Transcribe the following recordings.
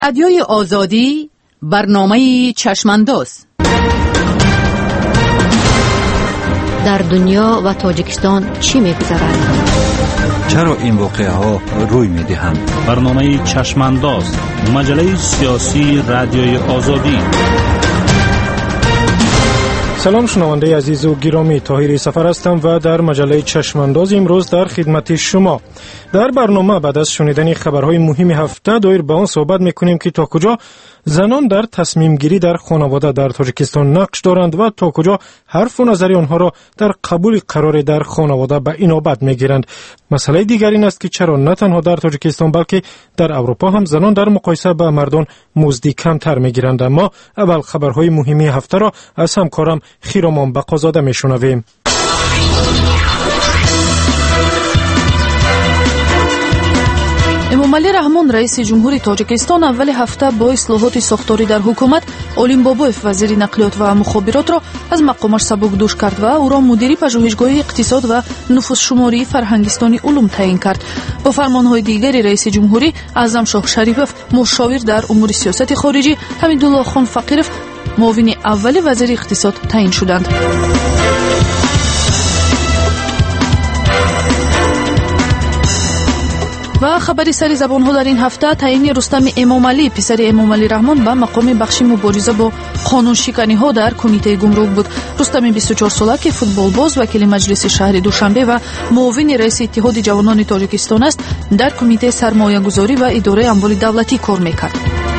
رادیوی آزادی، برنامه چشمانداز. در دنیا و تاجیکستان چی می‌گذرد؟ چرا این واقعه‌ها روی می‌دهند؟ برنامه چشمانداز، مجله سیاسی رادیوی آزادی. سلام شنونده عزیز و گرامی، طاهر سفر هستم و در مجله چشمانداز امروز در خدمت شما. در برنامه بعد از شنیدن خبرهای مهم هفته دایر به آن صحبت میکنیم که تا کجا زنان در تصمیم گیری در خانواده در تاجیکستان نقش دارند و تا کجا حرف و نظر آنها را در قبول قرار در خانواده به اینابت میگیرند. مسئله دیگر این است که چرا نه تنها در تاجیکستان بلکه در اروپا هم زنان در مقایسه با مردان مزد کمتر میگیرند. اما اول خبرهای مهم هفته را از همکارم خیرامان بقازاده میشنویم. эмомалӣ раҳмон раиси ҷумҳури тоҷикистон аввали ҳафта бо ислоҳоти сохторӣ дар ҳукумат олим бобоев вазири нақлиёт ва мухобиротро аз мақомаш сабукдӯш кард ва ӯро мудири пажӯҳишгоҳи иқтисод ва нуфузшумории фарҳангистони улум таъин кард. бо фармонҳои дигари раиси ҷумҳурӣ аъзамшоҳ шарипов мушовир дар умури сиёсати хориҷӣ, ҳамидуллохон фақиров муовини аввали вазири иқтисод таъин шуданд. ва хабари сари забонҳо дар ин ҳафта таъини Рустами Эмомалӣ, писари Эмомалӣ Раҳмон, ба мақоми бахши мубориза бо қонуншиканиҳо дар кумитаи гумрук буд. Рустами 24-сола ки футболбоз, вакили маҷлиси шаҳри Душанбе ва муовини раиси иттиҳоди ҷавонони Тоҷикистон аст, дар кумитаи сармоягузорӣ ва идораи амволи давлатӣ кор мекард.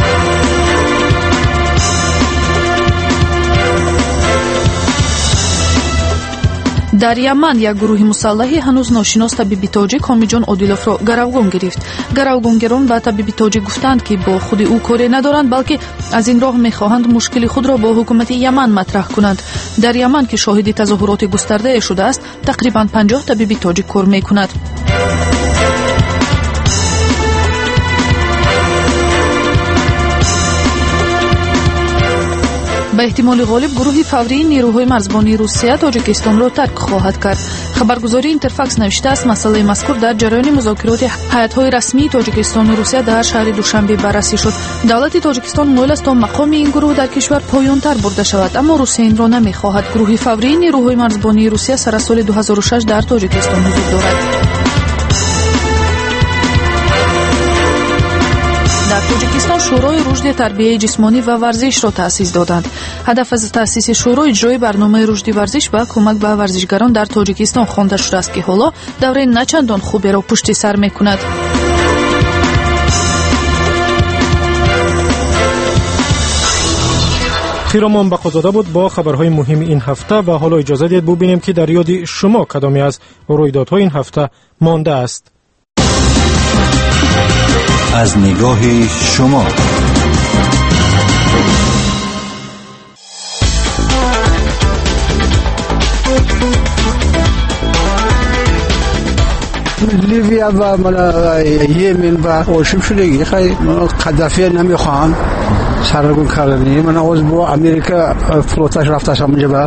дар Яман як гурӯҳи мусаллаҳӣ ҳанӯз ношинос табиби тоҷик Ҳомиҷон Одиловро гаравгон гирифт. Гаравгонгерон ба табиби тоҷик гуфтанд ки бо худи ӯ коре надоранд, балки аз ин роҳ мехоҳанд мушкили худро бо ҳукумати Яман матраҳ кунанд. дар Яман ки шоҳиди тазоҳуроти густардае шудааст, тақрибан 50 табиби тоҷик кор мекунад. ба эҳтимоли ғолиб гурӯҳи фаврии нерӯҳои марзбонии Русия Тоҷикистонро тарк хоҳад кард. хабаргузории Интерфакс навиштааст, масъалаи мазкур дар ҷараёни музокироти ҳайатҳои расмии Тоҷикистону Русия дар шаҳри Душанбе баррасӣ шуд. давлати Тоҷикистон мойл аст то мақоми ин гурӯҳ дар кишвар поёнтар бурда шавад, аммо Русия инро намехоҳад. гурӯҳи фаврии нерӯҳои марзбонии Русия сар аз соли 2006 дар Тоҷикистон ҳузур дорад. дар Тоҷикистон шӯрои рушди тарбияи ҷисмонӣ ва варзишро таъсис доданд. ҳадаф аз таъсиси шӯро иҷрои барномаи рушди варзиш ва кӯмак ба варзишгарон дар Тоҷикистон хонда шудааст ки ҳоло давраи начандон хуберо пушти сар мекунад. خیرامان بقازاده بود با خبرهای مهم این هفته و حالا اجازه دید ببینیم که در یاد شما کدامی از رویدادهای این هفته مانده است. از نگاه شما لیبیا و یمن و آشوب شدگی خیلی قذافی نمیخوان سرنگون کردنی. من از با امریکا فلوتش رفتش همونجا با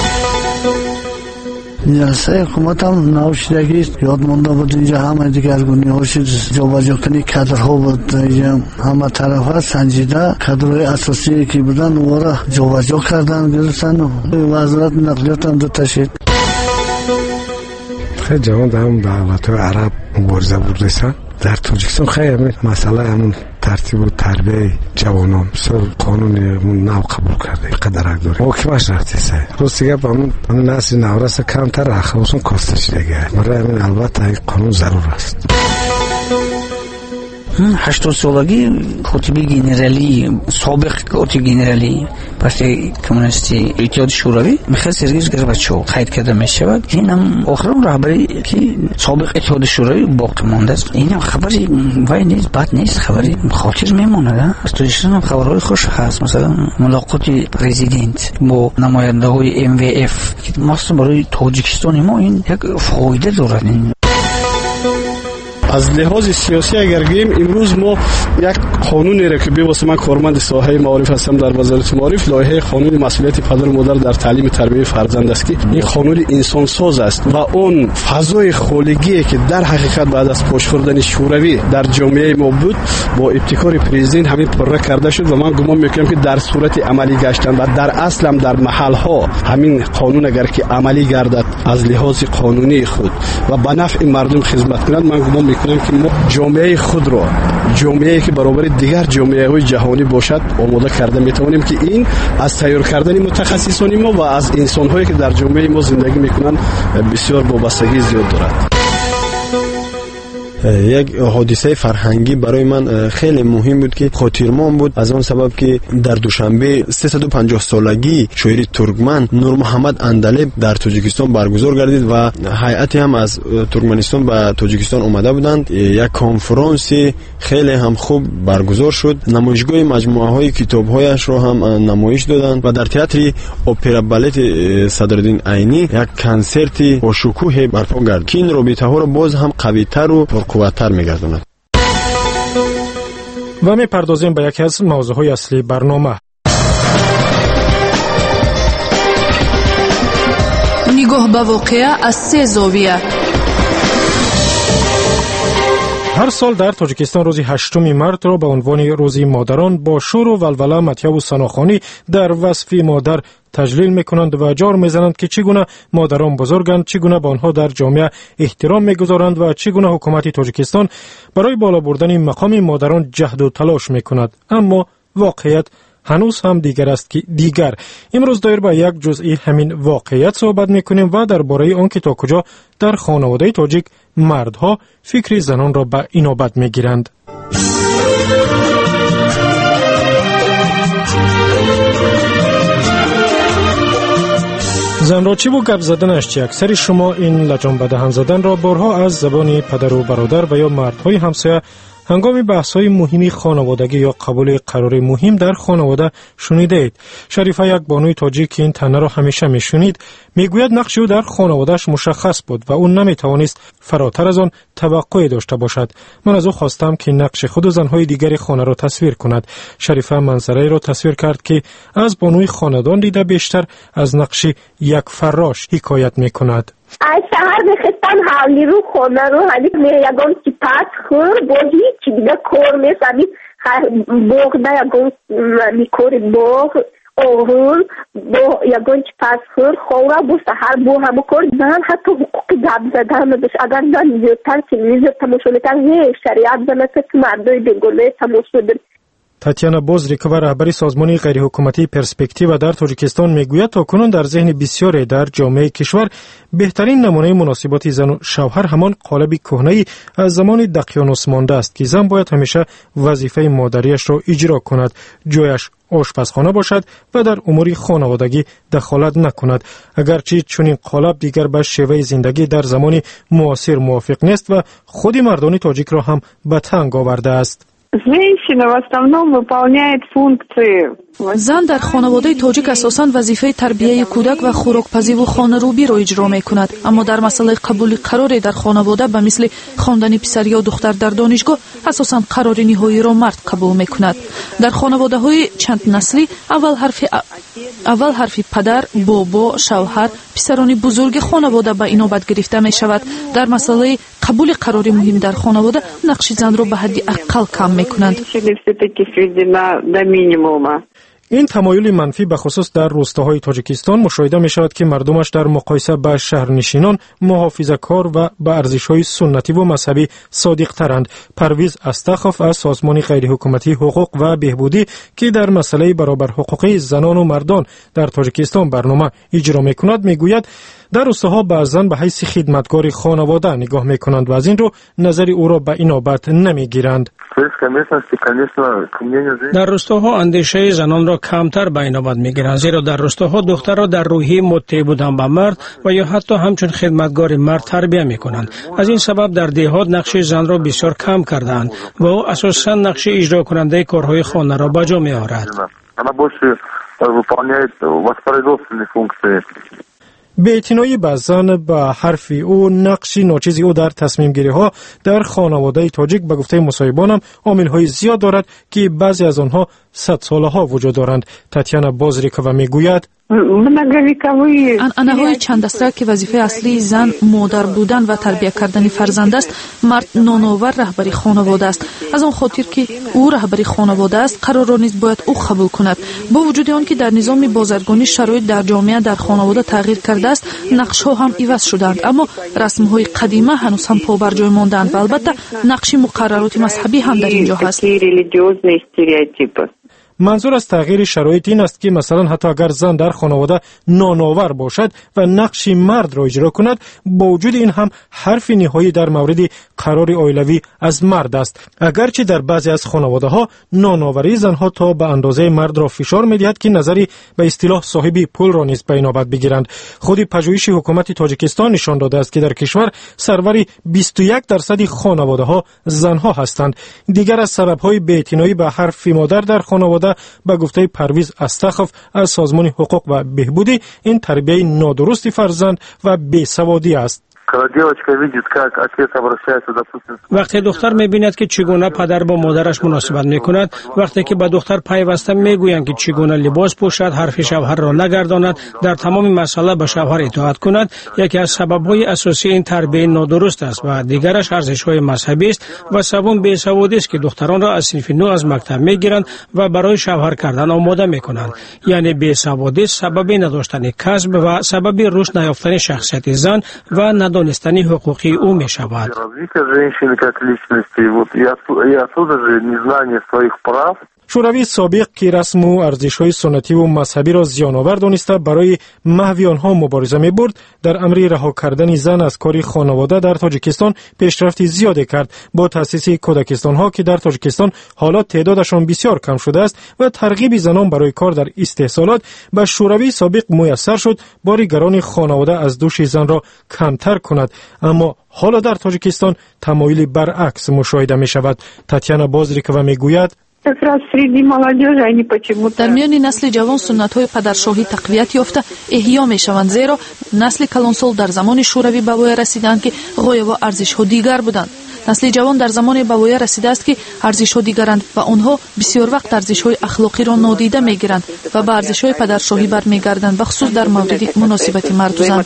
نیاسته حکومت هم نوشیدگی یاد مونده بود. اینجا همه دیگر گونی هاشی جابجا کنی کادرها بود. اینجا همه طرف ها سنجیده کادرهای اساسی که بودن اونها جابجا کردن، گرفتن و وزارت نقلیات هم دو تشید. خیلی جوان در هم دولت‌های عرب مبارزه بردیسن. در تاجیکستان خیلی مسئله همون ترتیب و تربیه جوانان بسیار قانون نو قبول کرده قدرک داره. حکمش رفتیسه روز دیگه با همون نسل نورست کمتر اخلاصون کاستش دیگه. برای همین البته این قانون ضرور است. 80 سالگی کاتب گنرالی، سابق کاتب گنرالی پارتی کمونیستی اتحاد شوروی میخواد سرگیز گرباچوف قید کرده میشود. این هم آخرین رهبری که سابق اتحاد شوروی باقی مانده است. این هم خبری وای نیست، بد نیست، خبری خاطر میمونه. از توجیهشون هم خبرهای خوش هست، مثلا ملاقات پرزیدنت با نماینده های MVF که مخصوصا برای تاجیکستان ما این یک فایده دارد. از لحاظ سیاسی اگر گیم امروز ما یک قانونی را که به واسه من کارمند ساحه معارف هستم در وزارت معارف، لایحه قانون مسئولیت پدر و مادر در تعلیم تربیت فرزند است که این قانون انسان ساز است و اون فضای خولگی که در حقیقت بعد از پشتوردن شوروی در جامعه ما بود با ابتکار پرزیدنت همین پره کرده شد و من گمان میکنم که در صورت عملی گشتن و در اصل هم در محل ها همین قانون اگر که عملی گردد از لحاظ قانونی خود و به نفع مردم خدمت کند، من گمان میکنم که ما جامعه خود را، جامعه‌ای که برابر دیگر جامعه‌های جهانی باشد، آماده کرده میتوانیم که این از تیار کردن متخصصان ما و از انسان‌هایی که در جامعه ما زندگی میکنند بسیار وابستگی زیاد دارد. یک حادثه فرهنگی برای من خیلی مهم بود که خاطرمان بود، از اون سبب که در دوشنبه 350 سالگی شاعر ترکمن نور محمد اندلیب در تاجیکستان برگزار گردید و هیئتی هم از ترکمنستان به تاجیکستان اومده بودند. یک کنفرانس خیلی هم خوب برگزار شد. نمایشگاه مجموعه های کتاب هایش رو هم نمایش دادند و در تئاتر اپرا بالت صدرالدین عینی یک کنسرت با شکوه برپا گردید که این رابطه ها رو باز هم قوی‌تر و قوتر می‌گرداند. و می‌پردازیم به یکی از موضوعهای اصلی برنامه. نگاه به واقعه از سه زاویه. هر سال در تاجیکستان روز 8 مارس را به عنوان روز مادران با شور و ولوله مطیع و ثناخوانی در وصف مادر تجلیل میکنند و جار میزنند که چگونه مادران بزرگند، چگونه به آنها در جامعه احترام میگذارند و چگونه حکومت تاجیکستان برای بالا بردن مقام مادران جهد و تلاش میکند. اما واقعیت هنوز هم دیگر است که دیگر. امروز دایر به یک جزئی همین واقعیت صحبت میکنیم و درباره آن که تا کجا در خانواده تاجیک مردها فکر زنان را به اینابت میگیرند. زن را چی بو گپ زدنش چی؟ اکثر شما این لجام به دهن زدن را بارها از زبان پدر و برادر و یا مردهای همسایه هنگام بحث‌های مهمی خانوادگی یا قبول قرار مهم در خانواده شنیده اید. شریفه، یک بانوی تاجیک که این تنه را همیشه میشنید، میگوید نقش او در خانوادهش مشخص بود و او نمیتوانست فراتر از آن توقعی داشته باشد. من از او خواستم که نقش خود و زنهای دیگر خانه را تصویر کند. شریفه منظره‌ای را تصویر کرد که از بانوی خاندان دیده بیشتر از نقش یک فراش حکایت میکند. از شهر میخستم حولی رو خونه رو همی یگان چی پس خور بودی چی دیگه کور میسمی بوغ نه یگان میکوری بوغ اوهون بو یگان چی پس خور خوره بو سهر بو همو کرد. من حتی حقوقی گب زدم بش اگر نانیزیتر تلویزیون تماشولیتر یه شریعت زنسه که مردای بگونه تماشودن. تاتیانا بوزریکووا، رهبر سازمان غیرحکومتی پرسپکتیو در تاجیکستان، میگوید تاکنون در ذهن بسیاری در جامعه کشور بهترین نمونه مناسبات زن و شوهر همان قالب کهنه‌ای از زمان دقیانوس مانده است که زن باید همیشه وظیفه مادریش را اجرا کند، جایش آشپزخانه باشد و در امور خانوادگی دخالت نکند. اگرچه چنین قالب دیگر به شیوه زندگی در زمان معاصر موافق نیست و خود مردان تاجیک را هم به تنگ آورده است. زن در خانواده تاجیک اساساً وظیفه تربیه کودک و خوراکپزی و خانه‌روبی را اجرا می‌کند، اما در مسئله قبول قرار در خانواده به مثل خواندن پسر یا دختر در دانشگاه اساساً قرار نهایی را مرد قبول می‌کند. در خانواده‌های چند نسلی اول حرف پدر، بابا، شوهر، پسران بزرگ خانواده به اینابت گرفته می‌شود. در مسئله قبول قرار مهم در خانواده نقش زن را به حد اقل کم می‌کنند. این تمایل منفی به خصوص در روستاهای تاجیکستان مشاهده می شود که مردمش در مقایسه با شهرنشینان محافظه‌کار و به ارزش‌های سنتی و مذهبی صادق ترند. پرویز استخف از سازمان غیرحکومتی حقوق و بهبودی که در مسئله برابر حقوقی زنان و مردان در تاجیکستان برنامه اجرا می کند میگوید در روستاها بعضاً به حیث خدمتگار خانواده نگاه می کنند و از این رو نظر او را به اینابت نمی گیرند. در روستاها اندیشه زنان را کمتر به اینابت میگیرند، زیرا در روستاها دختر را در روحی مطیع بودن به مرد و یا حتی همچون خدمتگار مرد تربیت میکنند. از این سبب در دیهات نقش زن را بسیار کم کردند و او اساساً نقش اجرا کننده کارهای خانه را به جا میآورد. بی‌اعتنایی به زن به حرف او، نقش ناچیز او در تصمیم گیری ها در خانواده تاجیک به گفته مصاحبان هم عامل های زیاد دارد که بعضی از آنها 100 ساله ها وجود دارند. تاتیانا بازریکووا میگوید انعنه‌های چند دسته که وظیفه اصلی زن مادر بودن و تربیت کردن فرزند است، مرد نانآور رهبری خانواده است. از آن خاطر که او رهبری خانواده است، قرار نیست باید او قبول کند. با وجود آن که در نظام بازرگانی شرایط در جامعه در خانواده تغییر کرده است، نقش‌ها هم عوض شدند، اما رسم‌های قدیمی هنوز هم پا بر جای ماندند و البته نقش مقررات مذهبی هم در اینجا هست. منظور از تغییر شرایط این است که مثلا حتی اگر زن در خانواده نانآور باشد و نقش مرد را اجرا کند، با وجود این هم حرف نهایی در مورد قرار عائلوی از مرد است. اگرچه در بعضی از خانواده ها نانآوری زنها تا به اندازه مرد را فشار می‌دهد که نظری به اصطلاح صاحب پول را نیز به نوبت بگیرند. خود پژوهش حکومت تاجیکستان نشان داده است که در کشور سرور 21% خانواده ها زنها هستند. دیگر از سبب‌های بی‌اعتنایی به حرف مادر در خانواده به گفته پرویز استخف از سازمان حقوق و بهبودی، این تربیت نادرست فرزند و بیسوادی است. وقتی دختر می‌بیند که چگونه پدر با مادرش مناسبت می‌کند، وقتی که به دختر پیوسته می‌گویند که چگونه لباس پوشد، حرف شوهر را نگرداند، در تمام مسائل به شوهر اطاعت کند، یکی از سبب‌های اساسی این تربیت نادرست است و دیگرش ارزش‌های مذهبی است و سوم بیسوادی است که دختران را از صنف نو از مکتب می‌گیرند و برای شوهر کردن آماده می‌کنند. یعنی بیسوادی سبب نداشتن کسب و سبب رشد نیافتن شخصیت زن و دانستنی حقوقی او می شود. شوروی سابق که رسم و ارزش‌های سنتی و مذهبی را زیان‌آور دانسته برای محو آنها مبارزه می‌برد، در امر رها کردن زن از کار خانواده در تاجیکستان پیشرفت زیادی کرد. با تأسیس کودکستان‌ها که در تاجیکستان حالا تعدادشان بسیار کم شده است و ترغیب زنان برای کار در استحصالات، به شوروی سابق میسر شد بار گران خانواده از دوش زن را کمتر کند. اما حالا در تاجیکستان تمایلی برعکس مشاهده می‌شود. تاتیانا بازریکووا میگوید در میان نسل جوان سنت‌های پدرشاهی تقویت یافته احیا می‌شوند، زیرا نسل کلانسال در زمان شوروی به وای رسیدند که غایه و ارزش‌ها دیگر بودند. نسل جوان در زمان به وای رسیده است که ارزش‌ها دیگرند و آنها بسیار وقت ارزش‌های اخلاقی را نادیده می‌گیرند و به ارزش‌های پدرشاهی برمیگردند، بخصوص در مورد مناسبت مرد و زن.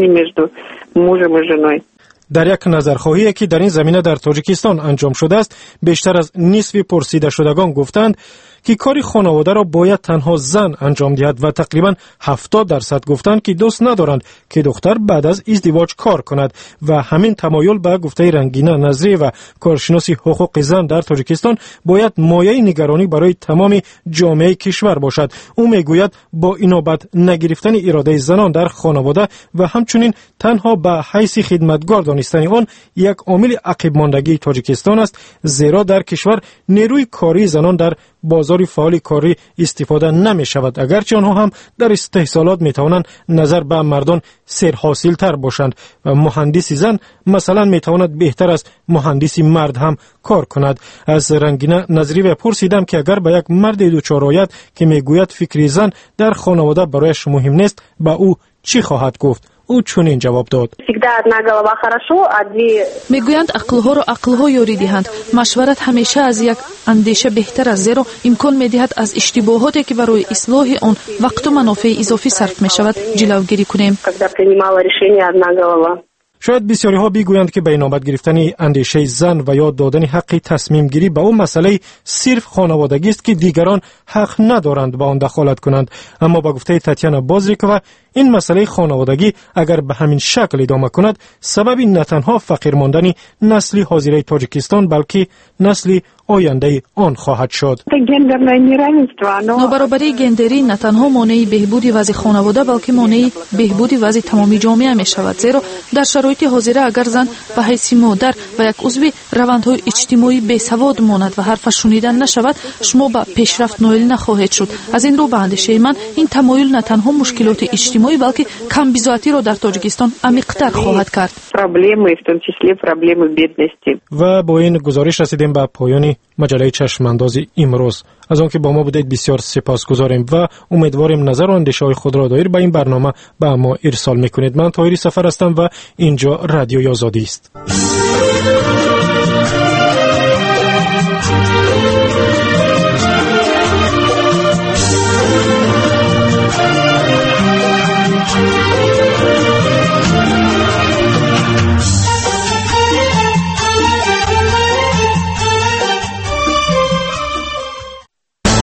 در یک نظرخواهی که در این زمینه در تاجیکستان انجام شده است، بیشتر از نصف پرسیده شدگان گفتند که کاری خانواده را باید تنها زن انجام دهد و تقریبا 70% گفتند که دوست ندارند که دختر بعد از ازدواج کار کند و همین تمایل به گفته رنگینه نظری و کارشناسی حقوق زن در تاجیکستان باید مایه نگرانی برای تمام جامعه کشور باشد. او میگوید با اینابت نگرفتن اراده زنان در خانواده و همچنین تنها به حیث خدمتگار دانستن آن یک عامل عقب ماندگی تاجیکستان است، زیرا در کشور نیروی کاری زنان در بازار فعال کاری استفاده نمی شود، اگرچه آنها هم در استحصالات می توانند نظر به مردان سرحاصل تر باشند و مهندسی زن مثلا می تواند بهتر از مهندسی مرد هم کار کند. از رنگینه نظری پرسیدم که اگر به یک مرد دوچار آید که می گوید فکر زن در خانواده برایش مهم نیست، به او چی خواهد گفت؟ او چنین جواب داد: میگویند عقلها را عقلها یاری دهند. مشورت همیشه از یک اندیشه بهتر است، زیرا امکان میدهد از اشتباهاتی که برای اصلاح آن وقت و منافع اضافی صرف می شود جلوگیری کنیم. شاید بسیاری ها بگویند که به نوبت گرفتن اندیشه زن و یا دادن حق تصمیم گیری به اون مسئله صرف خانوادگی است که دیگران حق ندارند به آن دخالت کنند، اما با گفته تاتیانا بازریکووا این مسئله خانوادگی اگر به همین شکل ادامه کند سبب نه تنها فقیر ماندن نسل حاضر تاجیکستان بلکه نسل آینده آن خواهد شد. نابرابری گندری نه تنها مانع بهبود وضع خانواده بلکه مانع بهبود وضع تمامی جامعه می شود، زیرا در شرایط حاضر اگر زن به حیث مادر و یک عضو روندهای اجتماعی بیسواد ماند و حرفش شنیده نشود، شما به پیشرفت نائل نخواهید شد. از این رو به اندیشه من این تمایل نه تنها مشکلات اجتماعی تنهایی بلکه کمبیزویی‌ро дар тоҷикистон амиқтар хоҳад кард. Проблемы, в том числе проблемы бедности. و با این گزارش رسیدیم به پایان مجله چشمانداز امروز. از آنکه با ما بودید بسیار سپاسگزاریم و امیدواریم نظر و اندیشه‌های خود را دایر به این برنامه به ما ارسال میکنید. من طاهری سفر هستم و اینجا رادیوی آزادی است.